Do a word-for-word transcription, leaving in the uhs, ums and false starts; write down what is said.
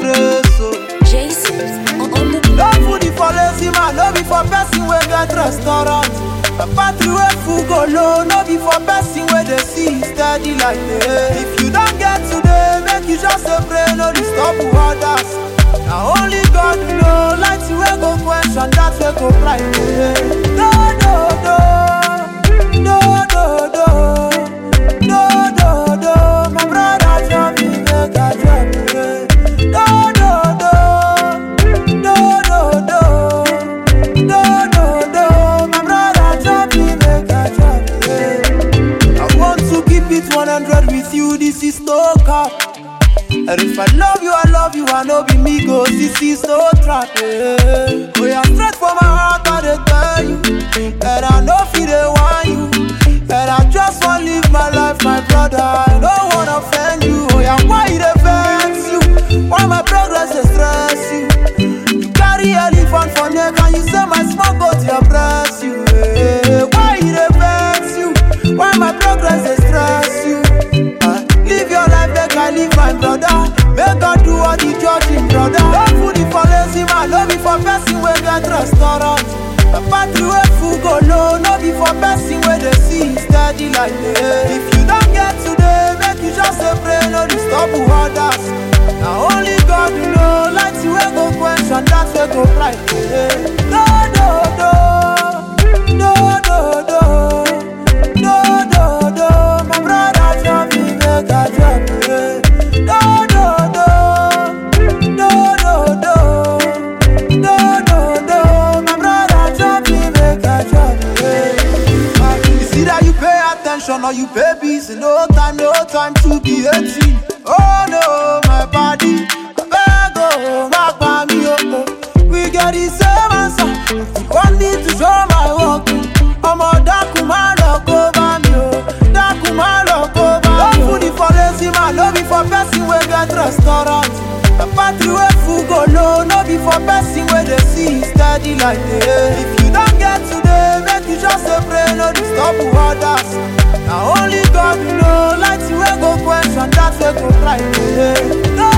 grace. Oh. Jason on the No food is for lazy man, no be for person wey get restaurant. A battery wey full go low, no be for person wey dey see steady like me. If you don't get today, make you just dey pray, no disturb others. Now only God know, light wey go question, that wey go blind me. No, no, no, no, no, no, no, no, no. My brother tell me make I drop it. No, no, no, no, no, no, no, no, no. My brother tell me make I drop it. I want to keep it one hundred with you. This is no cap. And if I love you, I love you, I know be me go, this is no trap, eh. Oh yeah, straight from my heart, I dey tell you, and I know feel they want you, and I just want live my life, my brother, I don't wanna offend you. Oh yeah, why it vex you, why my progress dey stress you, you carry elephant for neck, and you say my small goat dey oppress you, eh. Why it vex you, why my progress dey stress you, uh, live your life, make I live my brother. Make God do all the judging, brother. No food is for lazy man, no be for person wey get restaurant. A battery wey full go low, no be for person wey dey see steady like me. If you don't get today, make you just dey pray, no disturb others. Now only God know, light wey go question, that wey go blind me. No, no, no, no, no, no, no, no, no. My brother tell me make I drop it. No, no, no, no, no, no, no, no, no. My brother tell me make I drop it. It's either you pay attention or you pay bills. No time, no time to be eighteen. Oh no, my body, I beg oh, my body, oh, oh. We get the same answer. You want me to show my work? I'm a dark man, look over me, oh. Dark man, look over me. No food is for lazy man, no be for person wey get restaurant. A battery wey full go low, no be for person wey dey see steady like me. If you don't get today, make you just dey pray, no disturb others. Now only God know, light wey go question, that wey go blind me. No,